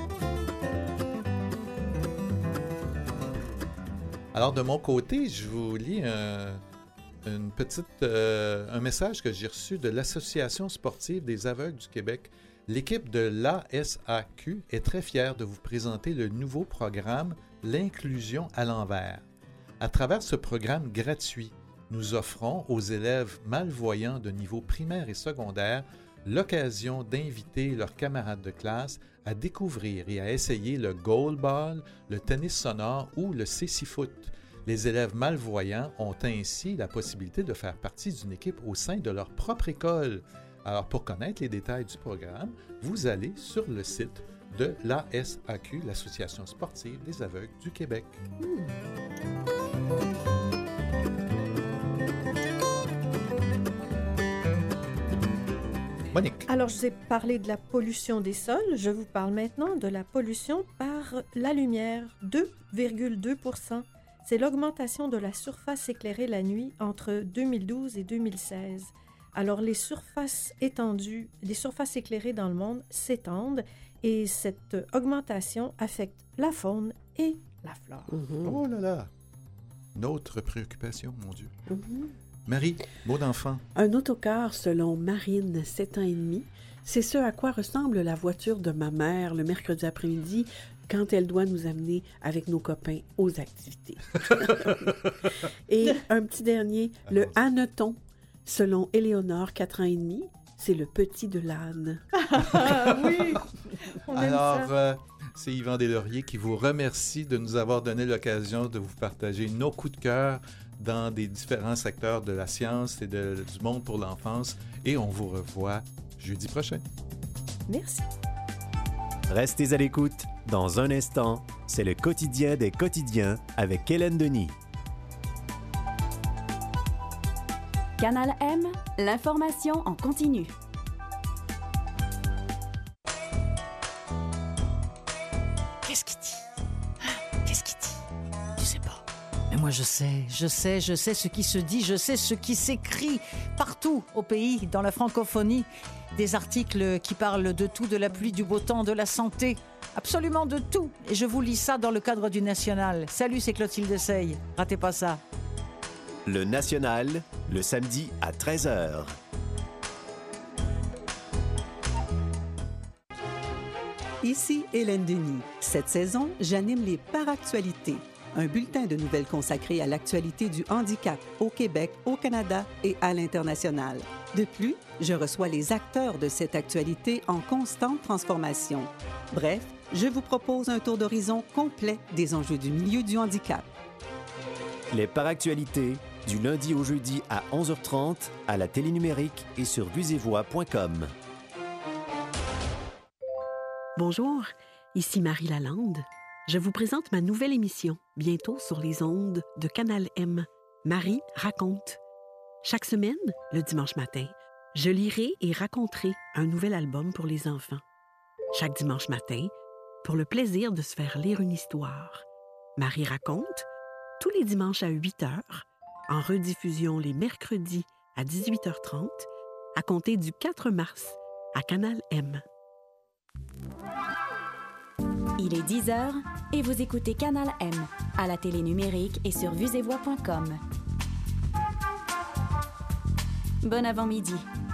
Alors, de mon côté, je vous lis un message que j'ai reçu de l'Association sportive des aveugles du Québec. L'équipe de l'ASAQ est très fière de vous présenter le nouveau programme L'inclusion à l'envers. À travers ce programme gratuit, nous offrons aux élèves malvoyants de niveau primaire et secondaire l'occasion d'inviter leurs camarades de classe à découvrir et à essayer le goalball, le tennis sonore ou le cécifoot. Les élèves malvoyants ont ainsi la possibilité de faire partie d'une équipe au sein de leur propre école. Alors, pour connaître les détails du programme, vous allez sur le site de l'ASAQ, l'Association sportive des aveugles du Québec. Monique. Alors, je vous ai parlé de la pollution des sols. Je vous parle maintenant de la pollution par la lumière, 2,2 %. C'est l'augmentation de la surface éclairée la nuit entre 2012 et 2016. Alors, les surfaces étendues, les surfaces éclairées dans le monde s'étendent et cette augmentation affecte la faune et la flore. Oh là là! Notre préoccupation, mon Dieu. Marie, mot d'enfant. Un autocar, selon Marine, 7 ans et demi, c'est ce à quoi ressemble la voiture de ma mère le mercredi après-midi quand elle doit nous amener avec nos copains aux activités. Et un petit dernier, le hanneton, selon Éléonore, 4 ans et demi, c'est le petit de l'âne. Oui, on aime ça. Alors, c'est Yvan Deslauriers qui vous remercie de nous avoir donné l'occasion de vous partager nos coups de cœur dans des différents secteurs de la science et du monde pour l'enfance. Et on vous revoit jeudi prochain. Merci. Restez à l'écoute. Dans un instant, c'est le quotidien des quotidiens avec Hélène Denis. Canal M, l'information en continu. Qu'est-ce qu'il dit? Qu'est-ce qu'il dit? Tu sais pas. Mais moi, je sais ce qui se dit, je sais ce qui s'écrit partout au pays, dans la francophonie. Des articles qui parlent de tout, de la pluie, du beau temps, de la santé, absolument de tout. Et je vous lis ça dans le cadre du National. Salut, c'est Clotilde Sey. Ratez pas ça. Le National, le samedi à 13h. Ici Hélène Denis. Cette saison, j'anime les Paractualités, un bulletin de nouvelles consacré à l'actualité du handicap au Québec, au Canada et à l'international. De plus, je reçois les acteurs de cette actualité en constante transformation. Bref, je vous propose un tour d'horizon complet des enjeux du milieu du handicap. Les Paractualités, du lundi au jeudi à 11h30 à la télé numérique et sur vuesetvoix.com. Bonjour, ici Marie Lalande. Je vous présente ma nouvelle émission, bientôt sur les ondes de Canal M. Marie raconte. Chaque semaine, le dimanche matin, je lirai et raconterai un nouvel album pour les enfants. Chaque dimanche matin, pour le plaisir de se faire lire une histoire. Marie raconte, tous les dimanches à 8h, en rediffusion les mercredis à 18h30, à compter du 4 mars à Canal M. Il est 10h et vous écoutez Canal M, à la télé numérique et sur vuesetvoix.com. Bon avant-midi.